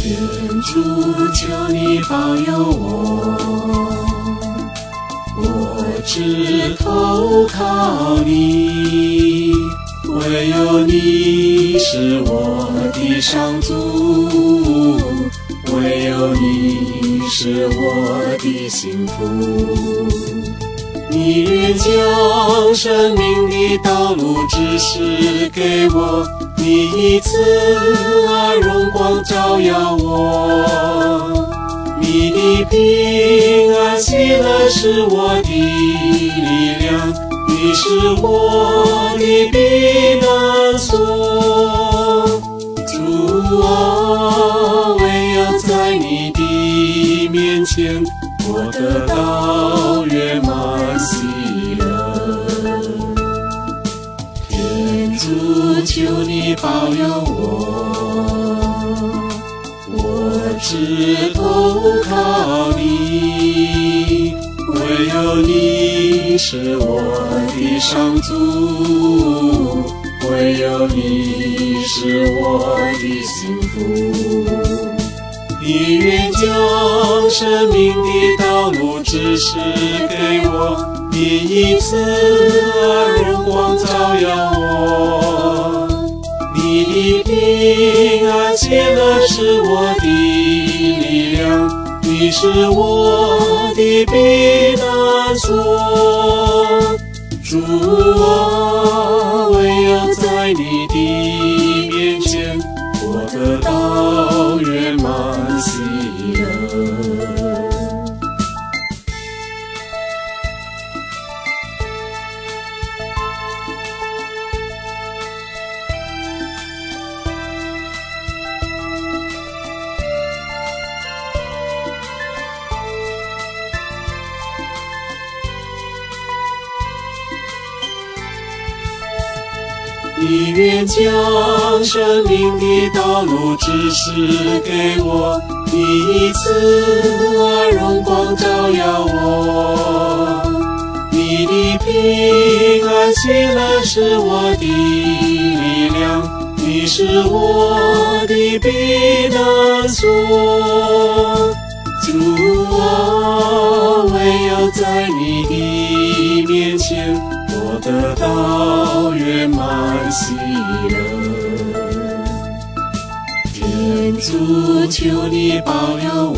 天主，求你保佑我只投靠你，唯有你是我的上主，唯有你是我的幸福。你愿将生命的道路指示给我，你以慈爱荣光照耀我，你的平安喜乐是我的力量，你是我的避难所。主啊，唯有在你的面前，我得到圆满喜乐。天主，求你保佑我只投靠你，唯有你是我的上主，唯有你是我的幸福。你愿将生命的道路指示给我，你以慈爱荣光照耀我，你的平安喜乐是我的力量，你是我的避难所。主啊，唯有在你的面前，我得到圆满喜乐。你愿将生命的道路指示给我，你以慈爱荣光照耀我，你的平安喜乐是我的力量，你是我的避难所。主啊，唯有在你的面前，我得到圆满喜乐。天主，求你保佑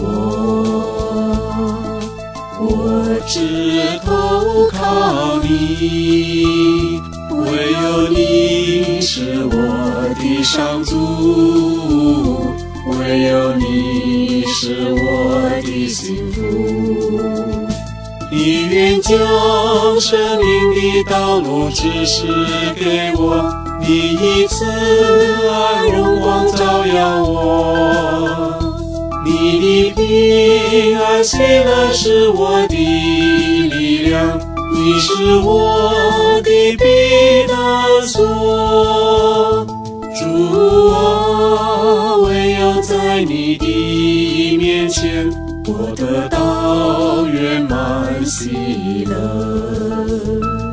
我只投靠你，唯有你是我的上主，唯有你是我的幸福。你愿将生命的道路指示给我，你以慈爱荣光照耀我，你的平安喜乐是我的力量，你是我的避难所。主啊，唯有在你的面前，我得到圆满喜乐。